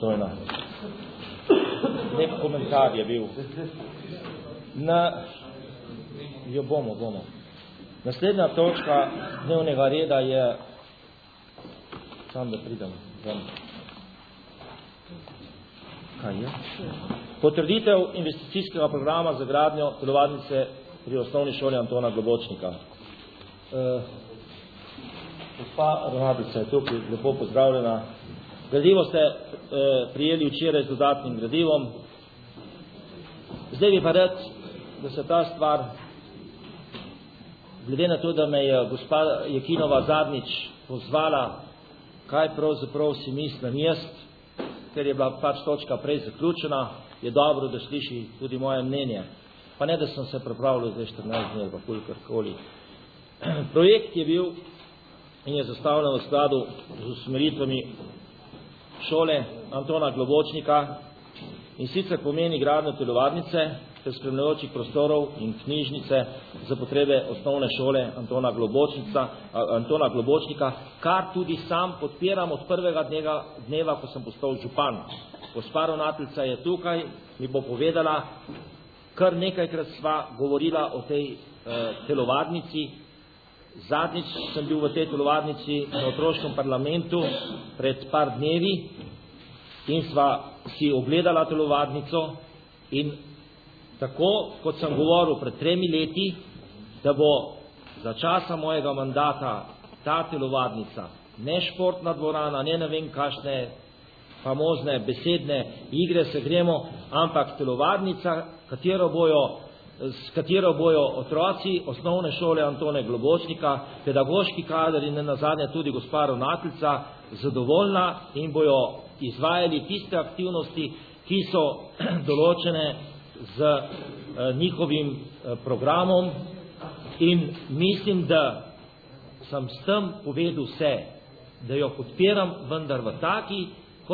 Stojno. Lep komentar je bil. Jo bomo. Naslednja točka dnevnega reda je, sam da pridem ven. Kaj je? Potrditev investicijskega programa za gradnjo telovadnice pri osnovni šoli Antona Globočnika. Gospa ravnateljica je tukaj, lepo pozdravljena. Gradivo ste prijeli včeraj z dodatnim gradivom. Zdaj bi pa rad, da se ta stvar, glede na to, da me je gospa Jekinova zadnjič pozvala, kaj pravzaprav si mislim jaz, ker je bila pač točka prej zaključena, je dobro, da sliši tudi moje mnenje. Pa ne, da sem se pripravljal zdaj 14 dni, pa kolikorkoli. Projekt je bil in je zastavljen v skladu z usmeritvami šole Antona Globočnika in sicer pomeni gradnjo telovadnice ter spremljajočih prostorov in knjižnice za potrebe osnovne šole Antona Globočnika, kar tudi sam podpiram od prvega dneva, ko sem postal župan. Gospa ravnateljica je tukaj, mi bo povedala, kar nekajkrat sva govorila o tej telovadnici. Zadnjič sem bil v tej telovadnici na otroškem parlamentu pred par dnevi in sva si ogledala telovadnico in tako, kot sem govoril pred 3 leti, da bo za časa mojega mandata ta telovadnica ne športna dvorana, ne vem kakšne famozne besedne igre se gremo, ampak telovadnica, s katero bojo otroci osnovne šole Antone Globočnika, pedagoški kader in nenazadnje tudi gospa ravnateljica zadovoljna in bojo izvajali tiste aktivnosti, ki so določene z njihovim programom in mislim, da sem s tem povedal vse, da jo podpiram, vendar v taki,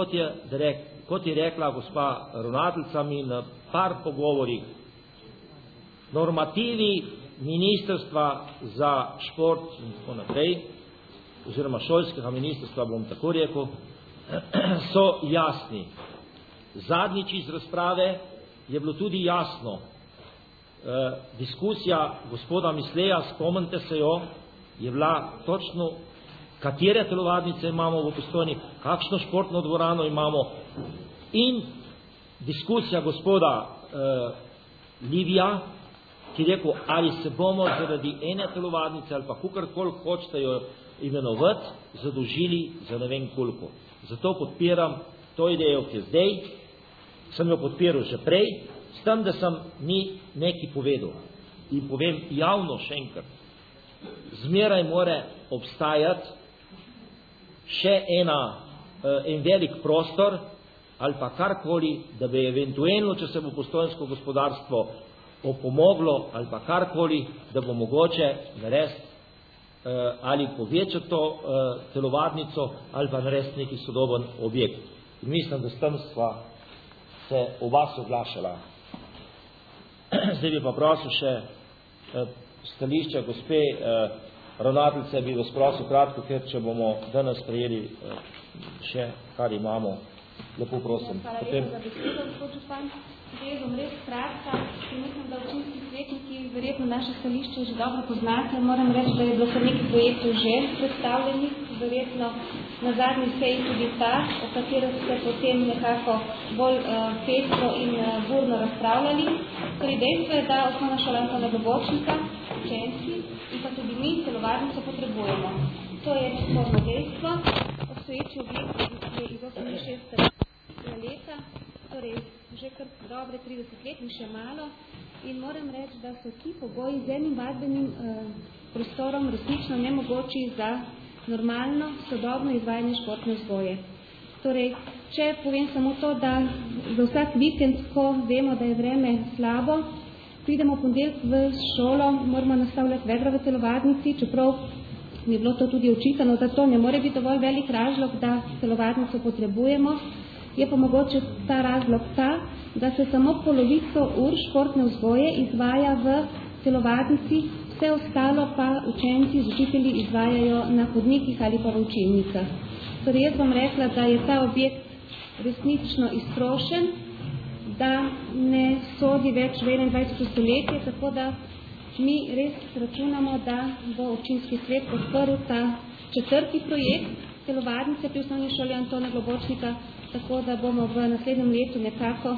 kot je rekla gospa ravnateljica mi na par pogovorih, normativi ministrstva za šport in tako naprej, oziroma šolskega ministrstva, bom tako rekel, so jasni. Zadnjič iz razprave je bilo tudi jasno. Diskusija gospoda Misleja, spomnite se jo, je bila točno, katere telovadnice imamo v Postojni, kakšno športno dvorano imamo in diskusija gospoda Livija, ki je rekel, ali se bomo zaradi ene telovadnice ali pa kakorkoli hočete jo imenovati, zadolžili za ne vem koliko. Zato podpiram to idejo, ki je zdaj, sem jo podpiral že prej, s tem, da sem ni nekaj povedal. In povem javno še enkrat, zmeraj mora obstajati še en velik prostor ali pa karkoli, da bi eventualno, če se bo postojnsko gospodarstvo opomoglo ali pa karkoli, da bo mogoče narediti ali povečati to telovadnico ali pa narediti neki sodoben objekt. In mislim, da s tem sva se oba soglašala. Zdaj bi pa prosil še stališče gospe ravnateljice, bi vas prosil kratko, ker če bomo danes prejeli še, kar imamo, lepo prosim. Hvala lepa za besedo, gospod župan. Zdaj bom res kratka, ker mislim, da občinski svetniki verjetno naše stališče že dobro poznate. Moram reči, da je bilo kar nekaj projektov že predstavljenih, verjetno na zadnji seji tudi ta, o katero ste potem nekako bolj pestro in burno razpravljali. Torej dejstvo je, da osnovna šola Antona Globočnika, učenci in pa tudi mi telovadnico potrebujemo. To je nesporno dejstvo. Obstoječi objekt je iz 68. leta, torej že kar dobre 30 let in še malo. In moram reči, da so ti pogoji z enim vadbenim prostorom resnično nemogoči za normalno, sodobno izvajanje športne vzgoje. Torej, če povem samo to, da za vsak vikend, ko vemo, da je vreme slabo, pridemo v ponedeljek v šolo, moramo nastavljati vedra v telovadnici, čeprav mi je bilo to tudi očitano, da to ne more biti dovolj velik razlog, da telovadnico potrebujemo. Je pa mogoče ta razlog ta, da se samo polovico ur športne vzgoje izvaja v telovadnici, vse ostalo pa učenci z učitelji izvajajo na hodnikih ali pa v učilnicah. Torej jaz bom rekla, da je ta objekt resnično iztrošen, da ne sodi več v 21. stoletje, tako da mi res računamo, da bo občinski svet podprl ta 4. projekt telovadnice pri osnovni šoli Antona Globočnika, tako da bomo v naslednjem letu nekako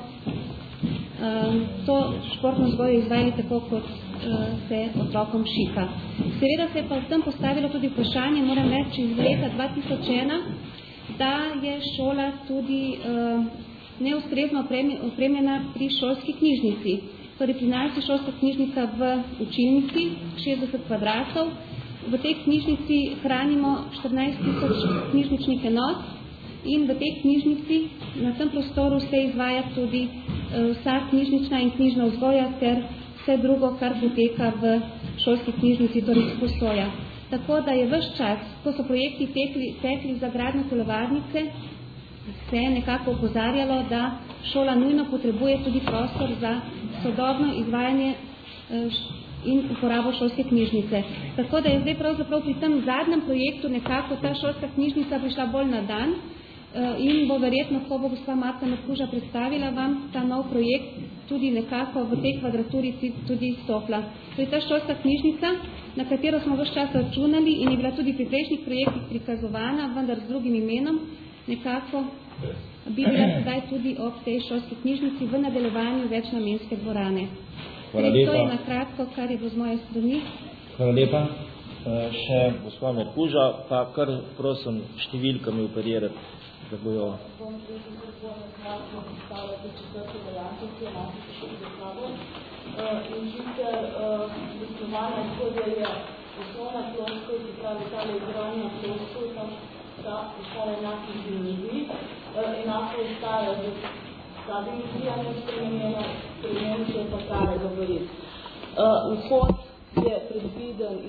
to športno vzgojo izvajali tako, kot se otrokom šika. Seveda se je pa v tem postavilo tudi vprašanje, moram reči, iz leta 2001, da je šola tudi neustrezno opremljena pri šolski knjižnici. Torej pri nas je šolska knjižnica v učilnici, 60 kvadratov. V tej knjižnici hranimo 14 000 knjižničnih enot in v tej knjižnici na tem prostoru se izvaja tudi vsa knjižnična in knjižna vzgoja ter vse drugo, kar poteka v šolski knjižnici, torej postoja. Tako da je ves čas, ko so projekti tekli za gradnjo telovadnice, se nekako opozarjalo, da šola nujno potrebuje tudi prostor za sodobno izvajanje in uporabo šolske knjižnice. Tako da je zdaj pravzaprav pri tem zadnjem projektu nekako ta šolska knjižnica prišla bolj na dan in bo verjetno, ko bo gospa Marta Mrkuža predstavila vam ta nov projekt, tudi nekako v tej kvadraturi tudi stopla. To je ta šolska knjižnica, na katero smo ves čas računali in je bila tudi pri prejšnjih projektih prikazovana, vendar z drugim imenom, nekako bi bila sedaj tudi ob tej šolski knjižnici v nadaljevanju večnamenske dvorane. Hvala lepa. To je nakratko, kar je bilo z moje strani. Hvala lepa. Še gospod Merkuža, pa kar prosim številkami operirati, da bojo... Bom nekako predstavljati 4. varianto, ki je naši prišli za sabo. In sicer zasnovana zgodja je osnovna ploskov, ki pravi tale izravna ploskov, ta ostala enakih dimenzij, enako ostaja ta dimenzija nespremenjena, spremenjena se pa tale gabarit. Vhod je predviden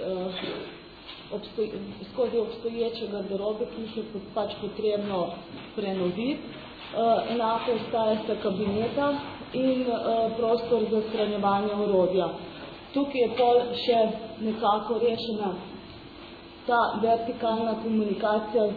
skozi obstoječe garderobe, ki jih je pač potrebno prenoviti. Enako ostaja sta kabineta in prostor za shranjevanje orodja. Tukaj je pol še nekako rešena ta vertikalna komunikacija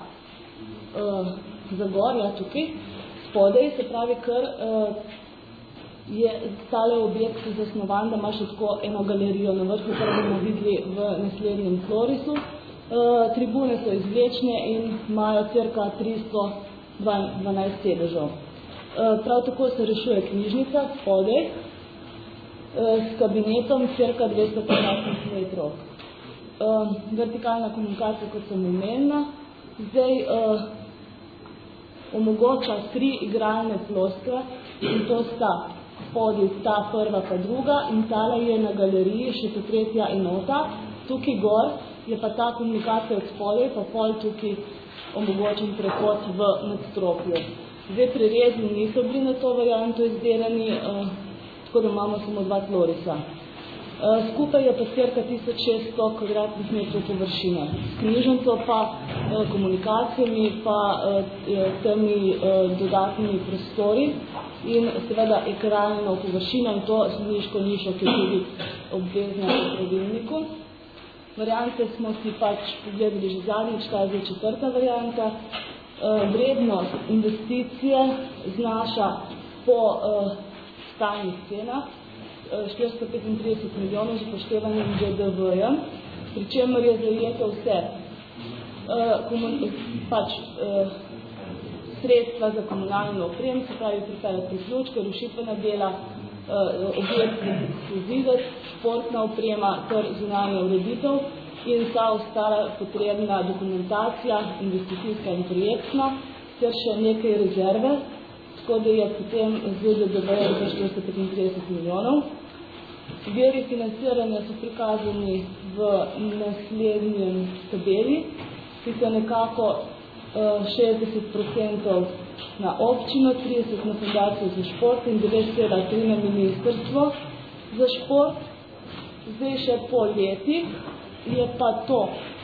za gorja tukaj, spodaj, se pravi, ker je tale objekt zasnovan, da ima še tako eno galerijo na vrhu, kar bomo videli v naslednjem tlorisu. Tribune so izvlečne in imajo cirka 312 sedežev. Prav tako se rešuje knjižnica spodaj s kabinetom cirka 215 metrov. Vertikalna komunikacija, kot sem omenila, zdaj omogoča 3 igralne ploskve in to sta spodaj ta prva pa druga in tale je na galeriji še ta 3. enota. Tukaj gor je pa ta komunikacija od spodaj, pa pol tukaj omogočen prehod v nadstropju. Zdaj prerezi niso bili na to varianto izdelani, tako da imamo samo 2 tlorisa. Skupaj je pa cirka 1600 kvadratnih metrov površine. S knjižnico pa komunikacijami pa temi dodatnimi prostori in seveda ekranno površino in to sodniško nišo, ki je tudi obvezna v pravilniku. Variante smo si pač pogledali že zadnjič, ta je zdaj 4. varianta. Vrednost investicije znaša po stalnih cenah 435 milijonov z upoštevanjem DDV-ja, pri čemer je zajeto vse sredstva za komunalno opremo, se pravi pripeljati priključke, rušitvena dela, objektni ekskluzivec, športna oprema ter zunanja ureditev in vsa ostala potrebna dokumentacija, investicijska in projektna, ter še nekaj rezerve, tako da je potem ZDDV-ja za 435 milijonov. Viri financiranja so prikazani v naslednjem tabeli, ki se nekako 60% na občino, 30% na fundacijo za šport in 9,3% na ministrstvo za šport. Zdaj še po letih je pa to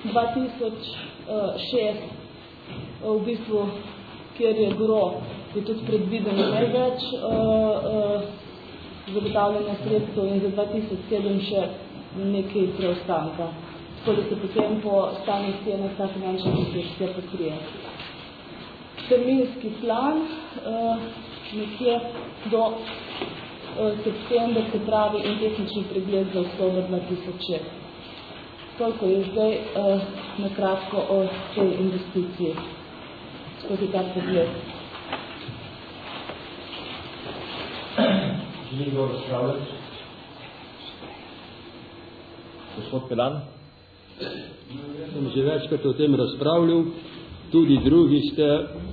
2006 v bistvu, kjer je gro, je tudi predvideno največ zagotavljanja sredstev in za 2007 še nekaj preostanka. Tako da se potem po stalnih cenah ta finančna koncepcija pokrije. terminski plan nekje do septembra, se pravi, in tehnični pregled za oktober 2006. Toliko je zdaj na kratko o tej investiciji skozi ta pregled. Želim kdo razpravljati? Gospod Pelan? Sem že večkrat o tem razpravljal, tudi drugi ste.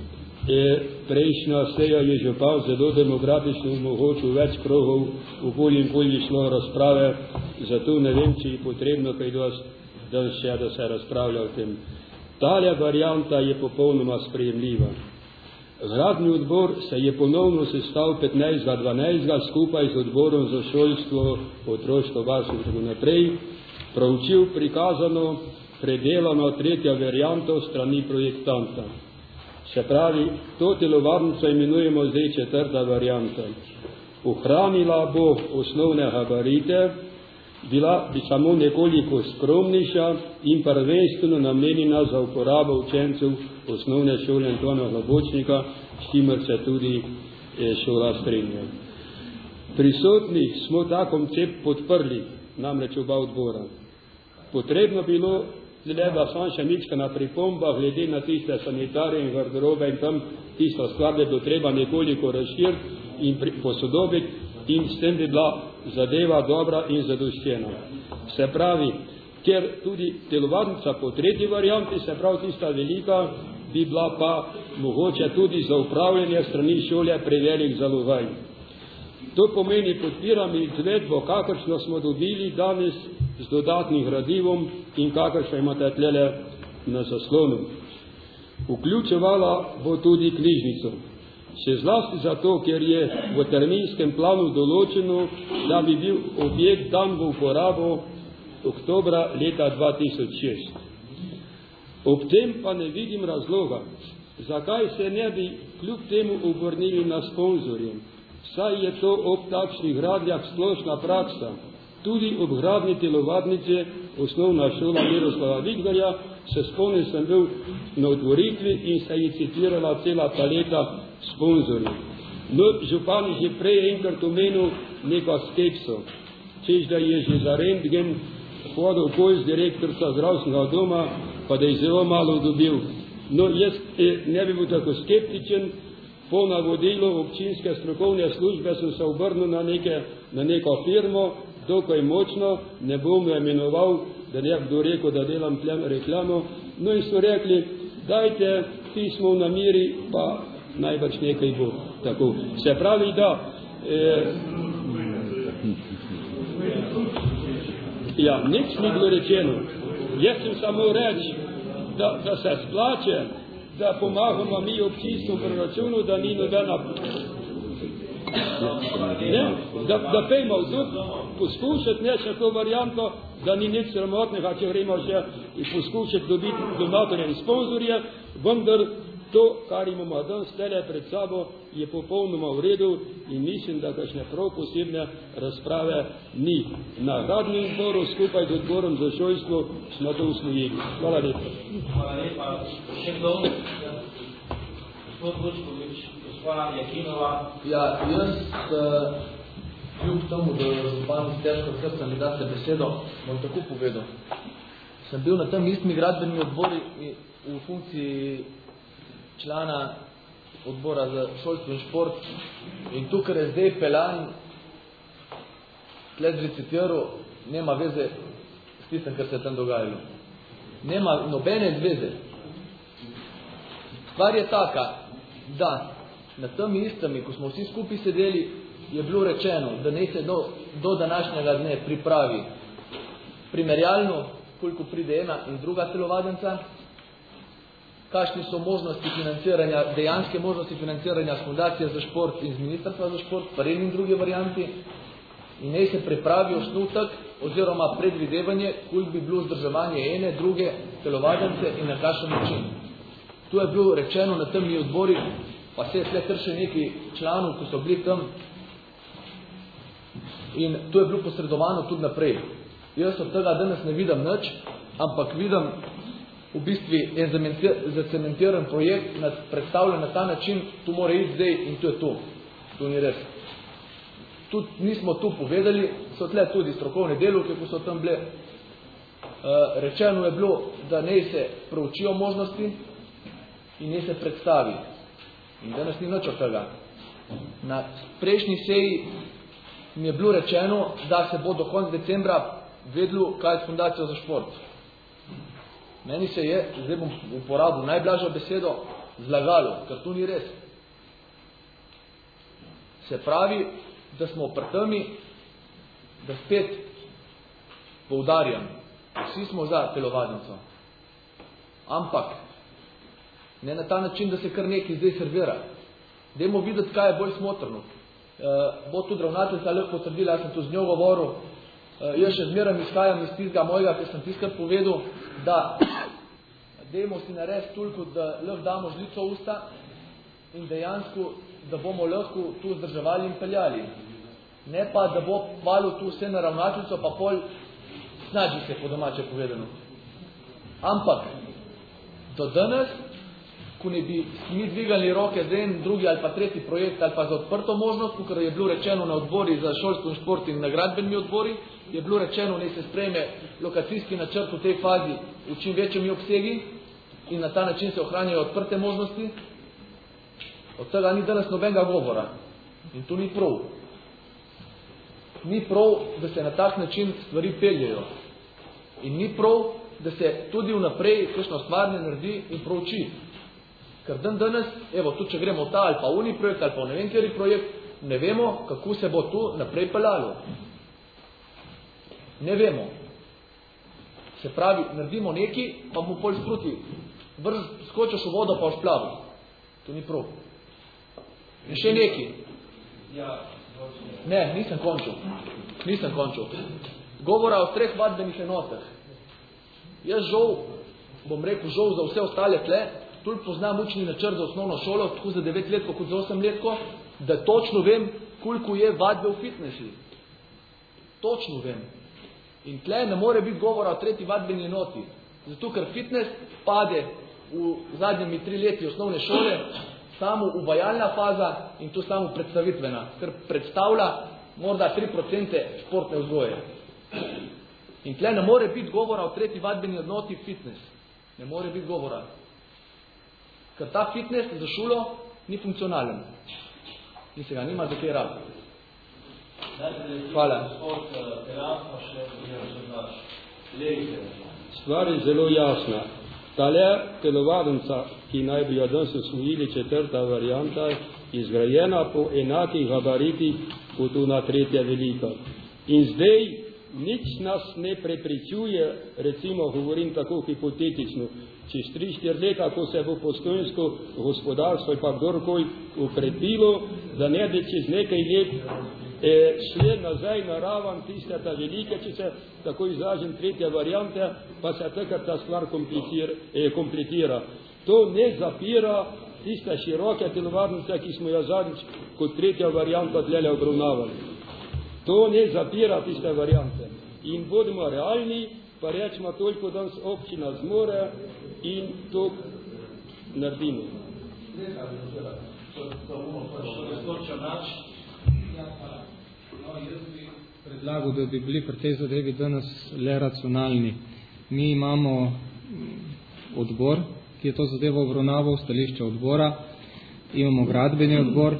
Prejšnja seja je župan zelo demokratično omogočil več krogov, okoli in bolj šlo razprave, zato ne vem, če je potrebno kaj danes še, da se razpravlja o tem. Tale varianta je popolnoma sprejemljiva. Gradni odbor se je ponovno sestal 15.12. skupaj z odborom za šolstvo, otroštvo, varstvo in tako naprej, proučil prikazano, predelano tretja varianta strani projektanta. Se pravi, to telovadnico imenujemo zdaj četrta varianta. Ohranila bo osnovne gabarite, bila bi samo nekoliko skromnejša in prvenstveno namenjena za uporabo učencev osnovne šole Antona Globočnika, s čimer se tudi šola strinja. Prisotni smo ta koncept podprli, namreč oba odbora. Potrebno bilo da sam še nička na pripomba, glede na tiste sanitarije in garderobe in tam tisto stvar, da bo treba nekoliko razširiti in posodobiti in s tem bi bila zadeva dobra in zadoščena. Se pravi, ker tudi telovadnica po tretji varianti, se pravi tista velika, bi bila pa mogoče tudi za upravljanje strani šole prevelik zalogaj. To pomeni, podpiram izvedbo, kakršno smo dobili danes z dodatnim gradivom in kakršno imate tlele na zaslonu. Vključevala bo tudi knjižnico. Še zlasti zato, ker je v terminskem planu določeno, da bi bil objekt dan v uporabo oktobra leta 2006. Ob tem pa ne vidim razloga, zakaj se ne bi kljub temu obrnili na sponzorje. Saj je to ob takšnih gradnjah splošna praksa. Tudi ob gradnji telovadnice osnovna šola Miroslava Vidgarja, se spomnim, sem bil na otvoritvi in se je citirala cela paleta sponzorjev. No, župan je že prej enkrat omenil neko skepso, češ da je že za rentgen hodil okoli z direktorca zdravstvenega doma, pa da je zelo malo dobil. No, jaz ne bi bil tako skeptičen. Po navodilu občinske strokovne službe sem se obrnil na neko firmo, dokaj močno, ne bom imenoval, da ne bi kdo rekel, da delam reklamo. No in so rekli, dajte pismo v namiri, pa najbrž nekaj bo. Tako. Se pravi, da nič ni bilo rečeno. Jaz sem samo reči, da se splače, da pomagamo mi občinskom proračunu, da ni nobena da pejmo tudi poskušati nečako varianto, da ni nič sramotnega, če gremo še poskušati dobiti donatorje in sponzorje, vendar to, kar imamo danes tele pred sabo, je popolnoma v redu in mislim, da kakšne prav posebne razprave ni. Na gradnem odboru skupaj z odborom za šolstvo smo to usvojili. Hvala lepa. Hvala lepa. Še kdo? Gospod Vučkovič, gospa Jakinova. Ja, jaz kljub tomu, da župan težko srca mi date besedo, bom tako povedal. Sem bil na tem istimi gradbeni odbori v funkciji člana odbora za šolstvo in šport in tukaj je zdaj Pelan tled recitiral, nema veze s tistem, kar se je tam dogajalo. Nema nobene zveze. Stvar je taka, da na tem istem, ko smo vsi skupaj sedeli, je bilo rečeno, da naj se do današnjega dne pripravi primerjalno, koliko pride ena in druga telovadnica, kakšne so možnosti financiranja, dejanske možnosti financiranja z Fundacije za šport in z Ministrstva za šport, pa in druge varianti, in naj se pripravi osnutek oziroma predvidevanje, koliko bi bilo vzdrževanje ene, druge telovadnice in na kakšen način. Tu je bilo rečeno na tem odbori, pa se je tle kar še neki članov, ki so bili tam, in to je bilo posredovano tudi naprej. Jaz od tega danes ne vidim nič, ampak vidim v bistvu en zacementiran projekt predstavljen na ta način, tu mora iti zdaj in to je to. To ni res. Tudi nismo tu povedali, so tle tudi strokovne delavke, ko so tam bile. Rečeno je bilo, da naj se proučijo možnosti in naj se predstavi. In danes ni nič od tega. Na prejšnji seji mi je bilo rečeno, da se bo do konca decembra vedelo, kaj je s Fundacijo za šport. Meni se je, zdaj bom uporabil najblažjo besedo, zlagalo, ker to ni res. Se pravi, da smo pri temi, da spet poudarjam, vsi smo za telovadnico. Ampak ne na ta način, da se kar nekaj zdaj servira. Dajmo videti, kaj je bolj smotrno. Bo tudi ravnateljica lahko potrdila, jaz sem tu z njo govoril, jaz še zmeraj izhajam iz tistega mojega, ker sem tiskrat povedal, da dajmo si narediti toliko, da lahko damo žlico v usta in dejansko, da bomo lahko tu zdrževali in peljali. Ne pa, da bo hvalil tu vse na ravnateljico, pa pol snaži se, po domače povedano. Ampak do danes, ko ne bi mi dvigali roke za en, drugi ali pa tretji projekt ali pa za odprto možnost, ker je bilo rečeno na odbori za šolstvo in šport in na gradbeni odbori, je bilo rečeno, naj se sprejme lokacijski načrt v tej fazi v čim večjem obsegi in na ta način se ohranjajo odprte možnosti. Od tega ni danes nobenega govora. In to ni prav. Ni prav, da se na tak način stvari peljejo. In ni prav, da se tudi vnaprej kakšno stvar ne naredi in prouči. Ker danes, evo, tudi če gremo v ta ali pa uni projekt ali pa v ne vem kateri projekt, ne vemo, kako se bo tu naprej peljalo. Ne vemo. Se pravi, naredimo nekaj, pa bomo pol spruti. Skočiš v vodo, pa splavi. To ni prav. In še nekaj. Ne, nisem končal. Govora o 3 vadbenih enotah. Jaz bom rekel žal za vse ostale tle, tudi poznam učni načrt za osnovno šolo, tako za 9 letko kot za 8 letko, da točno vem, koliko je vadbe v fitnessu. Točno vem. In tle ne more biti govora o 3. vadbeni enoti. Zato, ker fitness pade v zadnjimi 3 leti osnovne šole, samo uvajalna faza in to samo predstavitvena, ker predstavlja morda 3% športne vzgoje. In tle ne more biti govora o 3. vadbeni enoti fitness. Ne more biti govora. Ker ta fitness za šolo ni funkcionalen. In se ga nima za kaj rabiti. Hvala. Stvar je zelo jasna. Tale telovadnica, ki naj bi jo danes osvojili 4. varianta, izgrajena po enakih gabaritih kot ona 3. velika. In zdaj nič nas ne prepričuje, recimo govorim tako hipotetično, čez 3-4 leta, ko se bo postojnsko gospodarstvo ali pa kdorkoli ukrepilo, da ne bi čez nekaj let šli nazaj na raven tiste ta velike, če se tako izražim 3. variante, pa se takrat ta stvar kompletira. To ne zapira tiste široke telovadnice, ki smo jo zadnjič kot 3. varianta tlele obravnavali. To ne zapira tiste variante. In bodimo realni, pa rečemo toliko, da nas občina zmore in to naredimo. Predlagal, da bi bili pri tej zadevi danes le racionalni. Mi imamo odbor, ki je to zadevo obravnaval, stališče odbora, imamo gradbeni odbor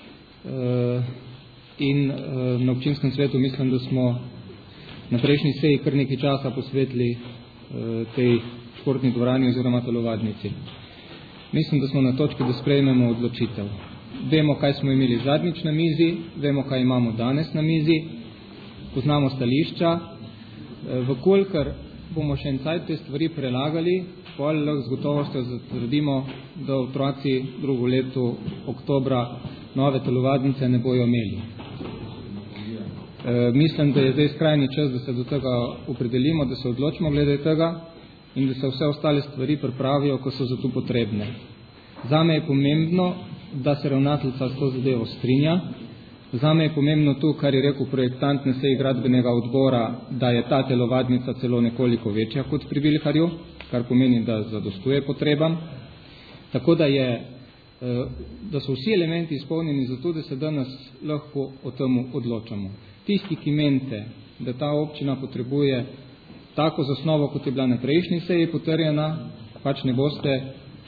in na občinskem svetu mislim, da smo na prejšnji seji kar nekaj časa posvetili tej športni dvorani oziroma telovadnici. Mislim, da smo na točki, da sprejmemo odločitev. Vemo, kaj smo imeli zadnjič na mizi, vemo, kaj imamo danes na mizi, poznamo stališča. Vkolikor bomo še en cajt te stvari prelagali, pol lahko z gotovostjo zatrdimo, da otroci drugo leto oktobra nove telovadnice ne bojo imeli. Mislim, da je zdaj skrajni čas, da se do tega opredelimo, da se odločimo glede tega in da se vse ostale stvari pripravijo, ko so za to potrebne. Zame je pomembno, da se ravnateljica s to zadevo strinja. Zame je pomembno to, kar je rekel projektant na seji gradbenega odbora, da je ta telovadnica celo nekoliko večja kot pri Vilharju. kar pomeni, da zadostuje potrebam. Tako da so vsi elementi izpolnjeni zato, da se danes lahko o tem odločamo. Tisti, ki menite, da ta občina potrebuje tako zasnovo, kot je bila na prejšnji seji potrjena, pač ne boste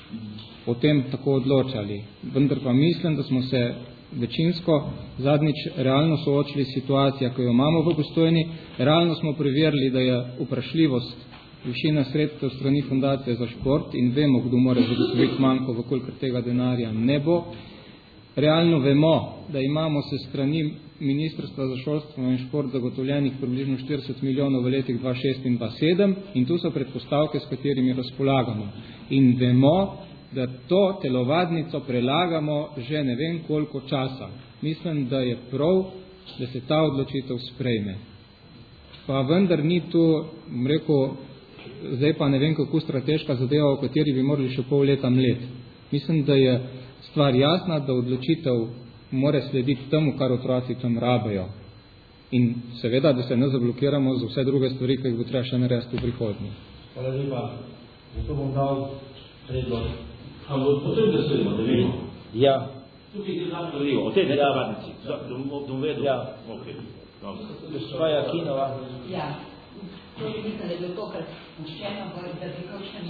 o tem tako odločali. Vendar pa mislim, da smo se večinsko zadnjič realno soočili s situacijo, ko jo imamo v Postojni. Realno smo preverili, da je vprašljivost višina sredstev strani Fundacije za šport in vemo, kdo mora zagotoviti manjko, vkolikor tega denarja ne bo. Realno vemo, da imamo se strani Ministrstva za šolstvo in šport zagotovljenih približno 40 milijonov v letih 2006 in 2007 in tu so predpostavke, s katerimi razpolagamo. In vemo, da to telovadnico prelagamo že ne vem koliko časa. Mislim, da je prav, da se ta odločitev sprejme. Pa vendar ni tu, rekel, zdaj pa ne vem kako strateška zadeva, o kateri bi morali še pol leta mlet. Mislim, da je stvar jasna, da odločitev mora slediti temu, kar otroci tam rabijo. In seveda, da se ne zablokiramo za vse druge stvari, ki jih bo treba še narediti v prihodnji. Hvala lepa. Zato bom dal predlog. Potem da sledimo, da vemo. Ja. Tukaj je znam govorilo, o tej telovadnici. Dom vedel? Ja. Ok. Gospa Jakinova. Ja. Torej mislim, da je bilo to, kar spuščeno, da bi kakšen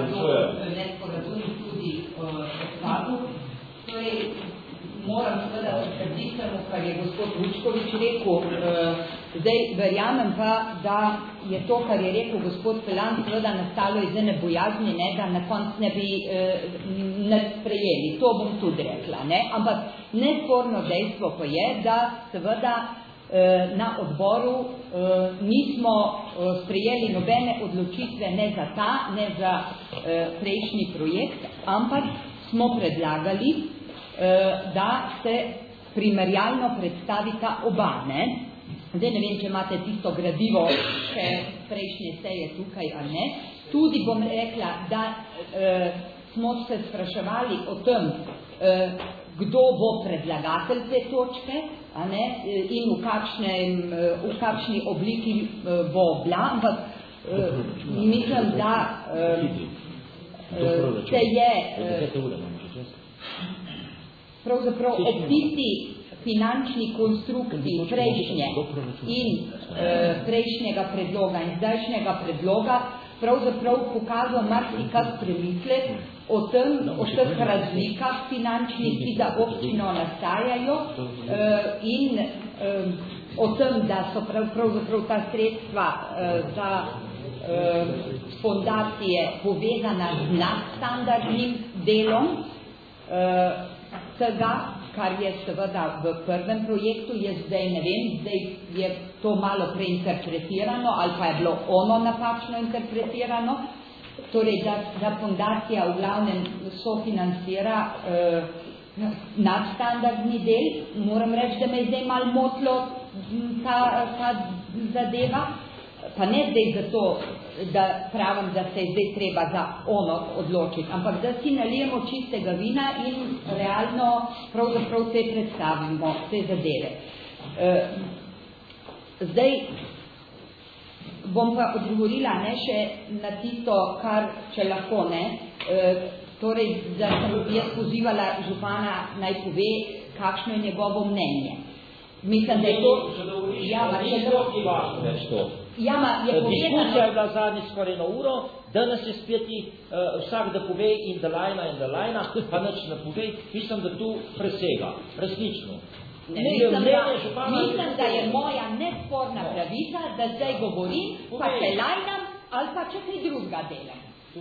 nesporazum tudi odpadl. Torej, moram seveda potrditi temu, kar je gospod Vučkovič rekel. Zdaj, verjamem pa, da je to, kar je rekel gospod Pelan, seveda nastalo iz ene bojazni, ne, da na konc ne bi sprejeli. To bom tudi rekla. Ne? Ampak nesporno dejstvo pa je, da seveda na odboru nismo sprejeli nobene odločitve ne za ta, ne za prejšnji projekt, ampak smo predlagali, da se primerjalno predstavita oba. Ne? Zdaj ne vem, če imate tisto gradivo še prejšnje seje tukaj ali ne. Tudi bom rekla, da smo se spraševali o tem, kdo bo predlagatelj te točke, a ne, in v kakšni obliki bo bila, ampak mislim, da se je pravzaprav ob tisti finančni konstrukciji prejšnje in prejšnjega predloga in zdajšnjega predloga pravzaprav pokazal marsikak premislek o tem, o teh razlikah finančnih, ki za občino nastajajo in o tem, da so pravzaprav ta sredstva za fondacije povezana z nadstandardnim delom tega, kar je seveda v prvem projektu, je zdaj ne vem, zdaj je to malo preinterpretirano ali pa je bilo ono napačno interpretirano, torej da fondacija v glavnem sofinancira nadstandardni del. Moram reči, da me je zdaj malo motilo ta zadeva, pa ne zdaj zato, da pravim, da se je zdaj treba za ono odločiti, ampak da si nalijemo čistega vina in realno pravzaprav te predstavimo, te zadeve. Zdaj bom pa odgovorila ne še na tisto, kar, če lahko ne, torej, da sem jaz pozivala župana naj pove, kakšno je njegovo mnenje. Mislim, da je to... Diskusija je bila zadnji skoraj 1 uro, danes je spet vsak da pove in da lajna, pa nič ne pove. Mislim, da tu presega, resnično. Mislim, da je moja nesporna pravica, da zdaj govorim, pa se lajnam ali pa če kaj drugega delam.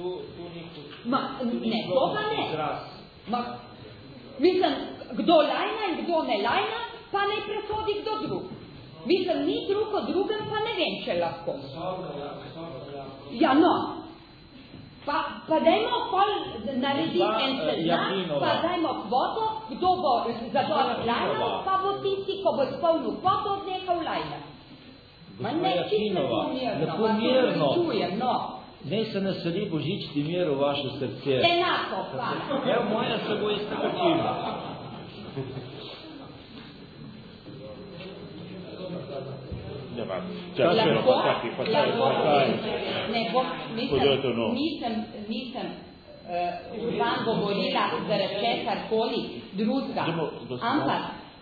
Ne, to pa ne. Mislim, kdo lajna in kdo ne lajna, pa ne presodi kdo drug. Mislim, ni drug o drugem, pa ne vem, če lahko. Ja, no. Pa dajmo pol narediti en seznam, pa dajmo kvoto, kdo bo zador lajnal, pa bo tisti, ko bo spolnil kvoto, odnehal lajnat. Ma ne, čisto pomirno, čujem, no. Ne se naseli božični mir v vaše srce. Enako, hvala. Evo, moja se bo iztakotila. Nisem župan govorila zaradi česarkoli drugega, ampak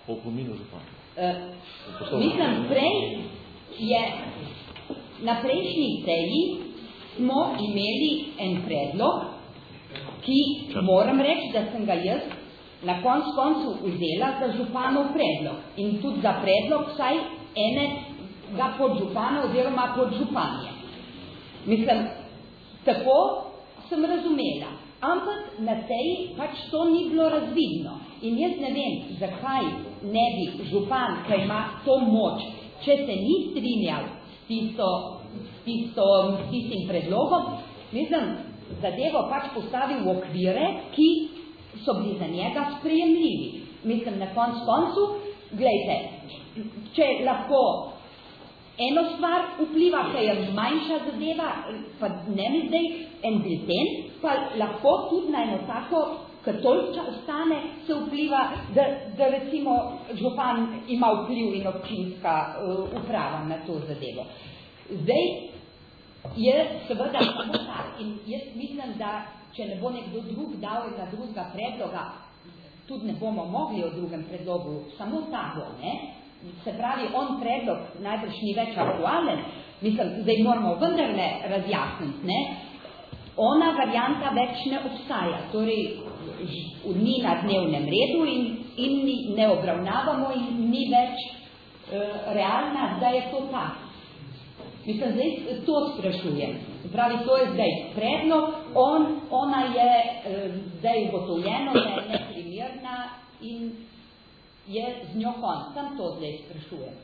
mislim, prej je na prejšnji seji smo imeli en predlog, ki moram reči, da sem ga jaz na koncu vzela za županov predlog in tudi za predlog vsaj enega podžupana oziroma podžupanje. Mislim, tako sem razumela, ampak na seji pač to ni bilo razvidno in jaz ne vem, zakaj ne bi župan, ki ima to moč, če se ni strinjal s tistim predlogom, mislim, zadevo pač postavil v okvire, ki so bili za njega sprejemljivi. Mislim, na koncu, glejte, če lahko eno stvar vpliva, ki je manjša zadeva, pa ne mi zdaj en bilten, pa lahko tudi na eno tako, ker toliko ostane, se vpliva, da recimo župan ima vpliv in občinska uprava na to zadevo. Zdaj je seveda samo tak in jaz mislim, da če ne bo nekdo drug dal za drugega predloga, tudi ne bomo mogli o drugem predlogu, samo ta bo, ne? Se pravi, on predlog najbrž ni več aktualen, mislim, zdaj moramo vendarle razjasniti, ne? Ona varianta več ne obstaja, torej ni na dnevnem redu in ne obravnavamo in ni več realna, da je to tak. Mislim, zdaj to sprašujem. Pravi, to je zdaj predlog, ona je zdaj ugotovljeno, da je neprimerna in je z njo konc. Sam to zdaj sprašujem.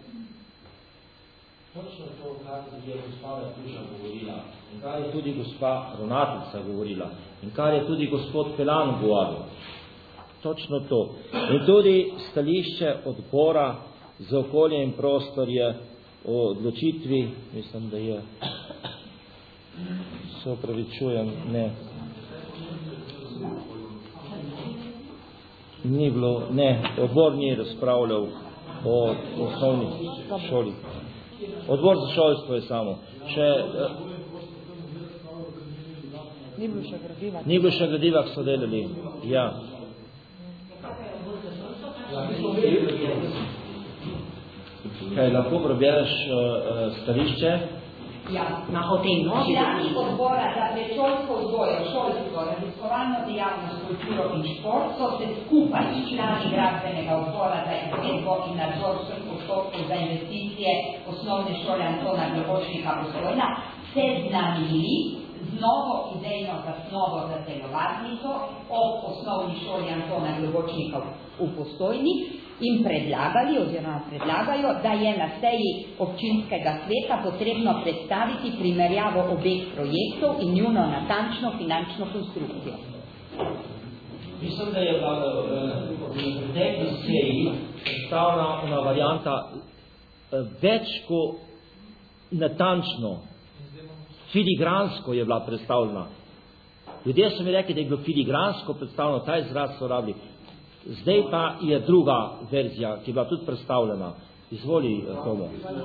Točno to, kar je gospa Tuša govorila in kar je tudi gospa ravnateljica govorila in kar je tudi gospod Pelan govoril. Točno to. In tudi stališče odbora za okolje in prostor je o odločitvi, mislim, da je, se opravičujem, ne, ni bilo, ne, odbor ni razpravljal o osnovni šoli. Odbor za šolstvo je samo. Ni bilo še gradiva. Ni bilo še gradiva, ki so delali, ja. Kaj, lahko prebereš stališče? Ja, o tej novi. Člani odbora za predšolsko vzgojo, šolstvo, raziskovalno dejavnost, kulturo in šport so se skupaj s člani gradbenega odbora za izvedbo in nadzor vseh postopkov za investicije osnovne šole Antona Globočnika Postojna seznanili z novo idejno zasnovo za telovadnico ob osnovni šoli Antona Globočnika v Postojni in predlagali oziroma predlagajo, da je na seji občinskega sveta potrebno predstaviti primerjavo obeh projektov in njuno natančno finančno konstrukcijo. Mislim, da je v pretekli seji predstavljena varianta več kot natančno, filigransko je bila predstavljena. Ljudje so mi rekli, da je bilo filigransko predstavljeno, ta izraz so rabili. Zdaj pa je druga verzija, ki je bila tudi predstavljena. Izvoli, Tomo.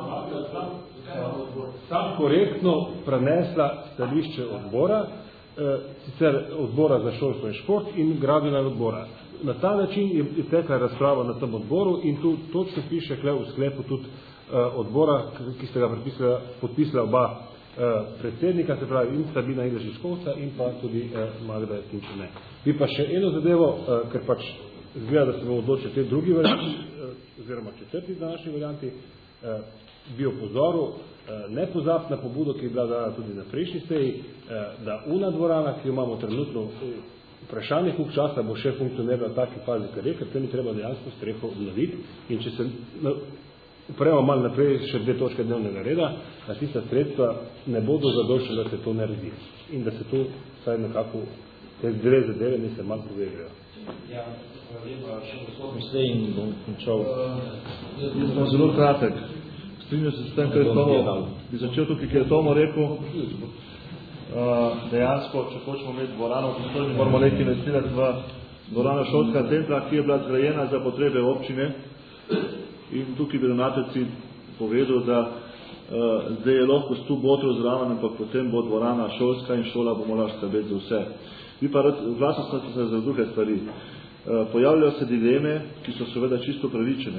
Sam korektno prenesla stališče odbora, sicer odbora za šolstvo in šport in gradbenega odbora. Na ta način je tekla razprava na tem odboru in tu točno piše v sklepu tudi odbora, ki ste ga podpisala oba predsednika, se pravi in Sabina Ilešiškovca in pa tudi Magda Tinčene. Bi pa še eno zadevo, ker pač izgleda, da se bomo odločili te drugi varianti, oziroma četrti današnji varianti, bi opozoril, ne pozabiti na pobudo, ki je bila dana tudi na prejšnji seji, da una dvorana, ki jo imamo trenutno vprašanje, koliko časa bo še funkcionirala v taki fazi, kar je, ker tem je treba dejansko streho obnoviti in če se upremo malo naprej še 2 točke dnevnega reda, da tista sredstva ne bodo zadoščena, da se to naredi in da se to vsaj nekako te dve zadeve ne se malo povežejo. Ja, lepa, še gospod Mislej in bom končal. Jaz bom zelo kratek. Strinjam se s tem, kar je Tomo, bi začel tukaj, kjer je Tomo rekel, dejansko, če hočemo imeti dvorano, moramo nekaj investirati v dvorano šolskega centra, ki je bila zgrajena za potrebe občine in tukaj bi ravnateljci povedal, da zdaj je lahko 100 botrov zraven, ampak potem bo dvorana šolska in šola bo morala skrbeti za vse. Vi pa glasno ste se za druge stvari. Pojavljajo se dileme, ki so seveda čisto pravičene.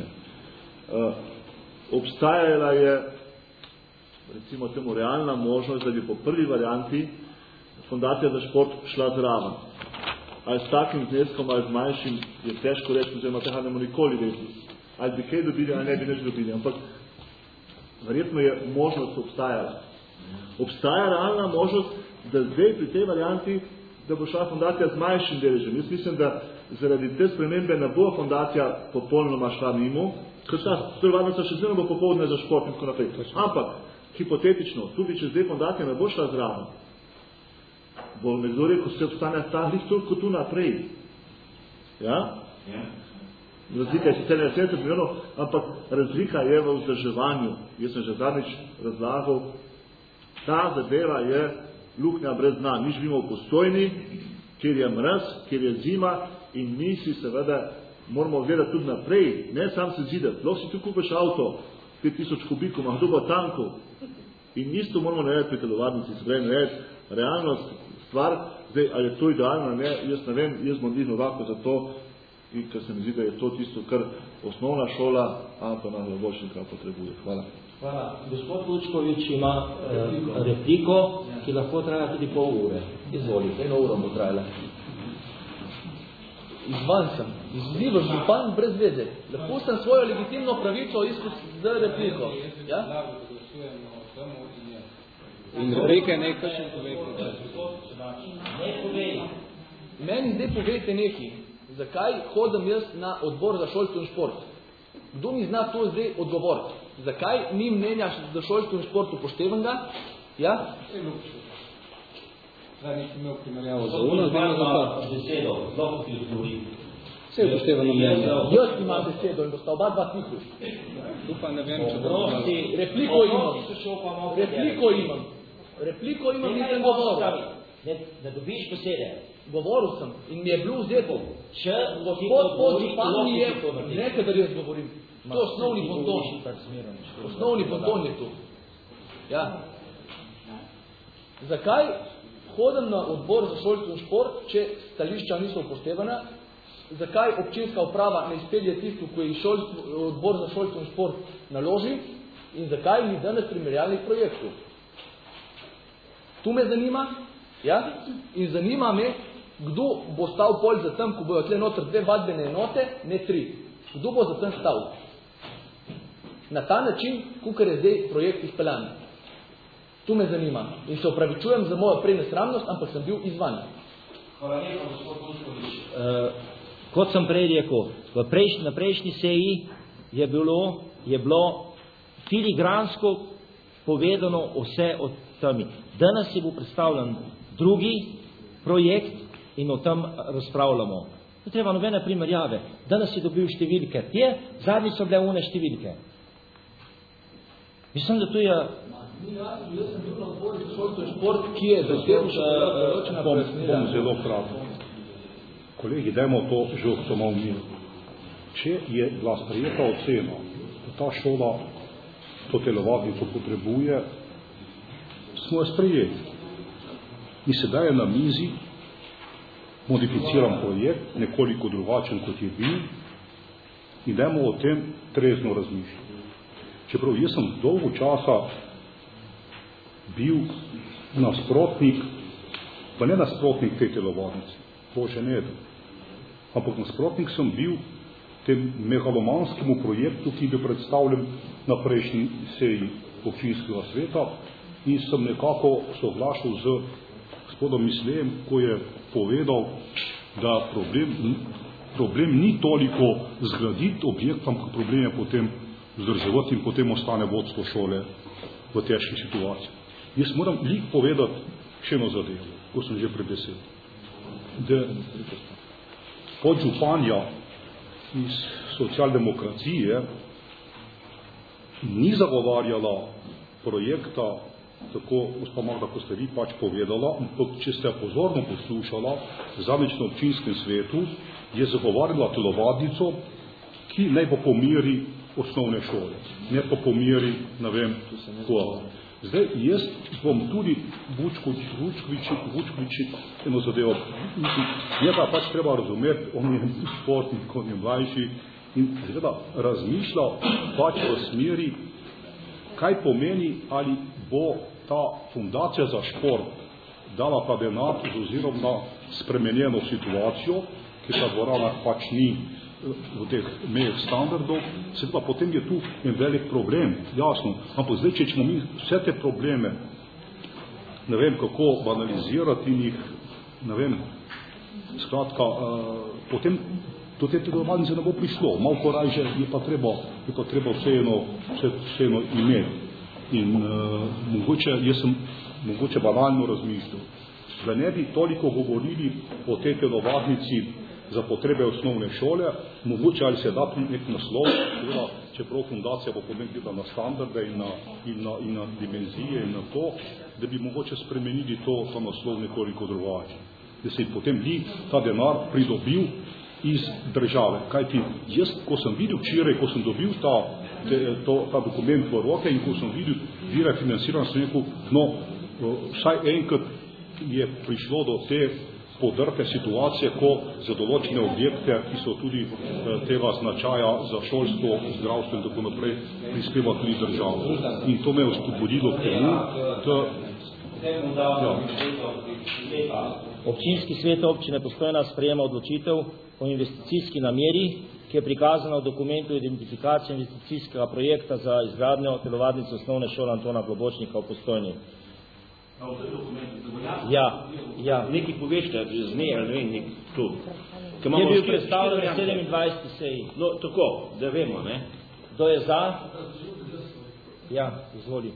Obstajala je, recimo temu, realna možnost, da bi po prvi varianti Fundacija za šport šla zraven. Ali s takim zneskom, ali z manjšim, je težko reči, oziroma tega ne bomo nikoli vedeli. Ali bi kaj dobili, ali ne bi nič dobili. Ampak verjetno je možnost obstajala. Obstaja realna možnost, da zdaj pri tej varianti, da bo šla fundacija z manjšim deležem. Jaz mislim, da zaradi te spremembe ne bo fundacija popolnoma šla mimo, ker telovadnica še zelo bo popoldne za šport in tako naprej. Ampak, hipotetično, tudi če zdaj fundacija ne bo šla zraven, bo nekdo rekel, se obstane stavih toliko tu naprej. Ja? Razlika je sicer 70 milijonov, ampak razlika je v vzdrževanju. Jaz sem že zadnjič razlagal, ta zadeva je luknja brez dna. Mi živimo v Postojni, kjer je mraz, kjer je zima in mi si seveda moramo gledati tudi naprej, ne sam se zidati. Lahko si tu kupiš avto, 5000 kubikov, ima kdo bo tankov. In isto moramo narediti pri telovadnici, se pravi narediti realnost, stvar, zdaj, ali je to idealno, ne, jaz ne vem, jaz bom dihnil roko za to, in ker se mi zdi, da je to tisto, kar osnovna šola, Antona Globovšnika potrebuje. Hvala. Hvala. Gospod Lučkovič ima repliko, ki lahko traja tudi pol ure. Izvolite. 1 uro bo trajala. Izvan sem. Izvljivoš župan brez veze. Lahko sem svojo legitimno pravico izpustil z repliko. Ja? In replike nekaj še povejte. Ne povej. Meni zdaj povejte nekaj. Zakaj hodim jaz na odbor za šolstvo in šport? Kdo mi zna to zdaj odgovoriti? Zakaj ni mnenja za šolstvo in šport upoštevanega? Ja? Vse lukšče. Zdaj nisem imel primerjavo za uno, zdaj imam za besedo. Zelo ti odgovori. Vse je upoštevano mnenje. Jaz imam besedo in bosta oba dva tiho. Tu pa ne vem, če bo Repliko imam. Repliko imam, nisem govoril. Da dobiš besede. Govoril sem in mi je bil vzeto. Gospod podžupan mi je, nekaj, da jaz govorim. To je osnovni bonton. Osnovni bonton je tu. Ja. Zakaj hodim na odbor za šolstvo in šport, če stališča niso upoštevana? Zakaj občinska uprava ne izpelje tisto, ko je odbor za šolstvo in šport naloži? In zakaj ni danes primerjalnih projektov? Tu me zanima. Ja? In zanima me, kdo bo stal pol za tem, ko bojo tle noter 2 vadbene enote, ne 3. Kdo bo za tem stal? Na ta način, kakor je zdaj projekt izpeljan. Tu me zanima. In se opravičujem za mojo prej nesramnost, ampak sem bil izvan. Hvala lepa, gospod Lučkovič. Kot sem prej rekel, na prejšnji seji je bilo filigransko povedano vse o temi. Danes je bil predstavljen drugi projekt in o tem razpravljamo. Ne treba nobene primerjave. Danes si dobil številke. Zadnji so bile one številke. Mislim, da tu je... Jaz sem bil na odboru za šolstvo in šport, ki je določena pojasnila. Bom zelo kratko. Kolegi, dajmo to žogto malo mir. Če je bila sprejeta ocena, da ta šola to telovadnico potrebuje, smo jo sprejeli. In sedaj je na mizi modificiran projekt, nekoliko drugačen, kot je bil, in dajmo o tem trezno razmišljati. Čeprav jaz sem dolgo časa bil nasprotnik, pa ne nasprotnik te telovadnice, bože ne, ampak nasprotnik sem bil tem megalomanskemu projektu, ki bi predstavljen na prejšnji seji občinskega sveta, in sem nekako soglašal z gospodom Mislejem, ko je povedal, da problem ni toliko zgraditi objekt, ampak problem je potem vzdrževati in potem ostane vodstvo šole v težki situaciji. Jaz moram povedati še eno zadevo, ko sem že pred besedo. Da podžupanja iz socialdemokracije ni zagovarjala projekta, tako, gospa Magda, ko ste vi pač povedala, ampak če ste pozorno poslušala, zadnjič na občinskem svetu je zagovarjala telovadnico, ki naj bo po meri osnovne šole, ne pa po meri, ne vem, koga. Zdaj, jaz bom tudi Vučkoviči eno zadevo. Je pa pač treba razumeti, on je športnik, on je mlajši in seveda razmišljal pač v smeri, kaj pomeni, ali bo ta fundacija za šport dala pa denar z ozirom na spremenjeno situacijo, ki ta dvorana pač ni v teh mejah standardov, se pa potem je tu en velik problem, jasno. Ampak zdaj, če ćemo mi vse te probleme, ne vem kako banalizirati in jih, ne vem, skratka, potem do te tegovalnice ne bo prišlo. Malo korajže je pa treba vseeno imeti. In jaz sem mogoče banalno razmišljal, da ne bi toliko govorili o tej telovadnici za potrebe osnovne šole, mogoče ali se da nek naslov, čeprav fundacija bo potem gledala na standarde in na dimenzije in na to, da bi mogoče spremenili ta naslov nekoliko drugače. Da se potem bi ta denar pridobil iz države. Kajti jaz, ko sem videl včeraj, ko sem dobil ta dokument v roke in ko sem videl vire financiranja, sem rekel, no, vsaj enkrat je prišlo do te podrte situacije, ko za določene objekte, ki so tudi tega značaja za šolstvo, zdravstvo in tako naprej, prispeva tudi država. In to me je spodbudilo k temu, Občinski svet občine Postojna sprejema odločitev o investicijski nameri, ki je prikazana v dokumentu identifikacije investicijskega projekta za izgradnjo telovadnice osnovne šole Antona Globočnika v Postojni. Ja. Nekaj povešče, z dne, ali ne vem, tu. Je bil predstavljen na 27. seji. No, tako, da vemo, ne? Kdo je za? Ja, izvoli.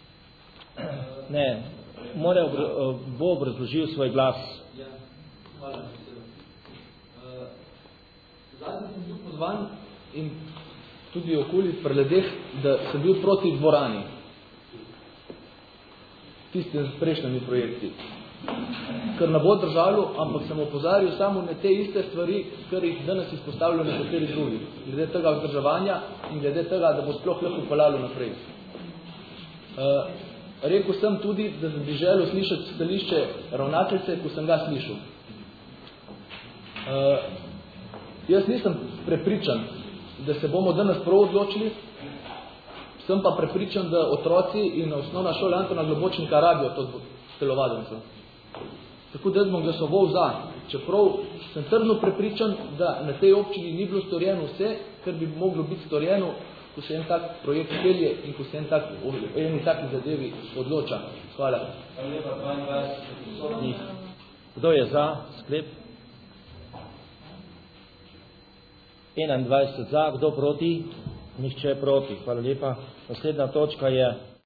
Ne, bo obrazložil svoj glas. Hvala. Zadnji sem bil pozvan in tudi okoli preledeh, da sem bil proti dvorani. Tiste s prejšnjimi projekti. Ker ne bo držalo, ampak sem opozarjal samo na te iste stvari, kar jih danes izpostavljajo nekateri drugi. Glede tega vzdrževanja in glede tega, da bo sploh lahko peljalo naprej. Rekel sem tudi, da bi želel slišati stališče ravnateljice, ko sem ga slišal. Jaz nisem prepričan, da se bomo danes prav odločili, sem pa prepričan, da otroci in osnovna šola Antona Globočnika rabijo to telovadnico. Tako da bom glasoval za, čeprav sem trdno prepričan, da na tej občini ni bilo storjeno vse, kar bi moglo biti storjeno, ko se en tak projekt pelje in ko se eni taki zadevi odloča. Hvala. Kdo je za sklep? 21 za, kdo proti? Nihče proti. Hvala lepa. Naslednja točka je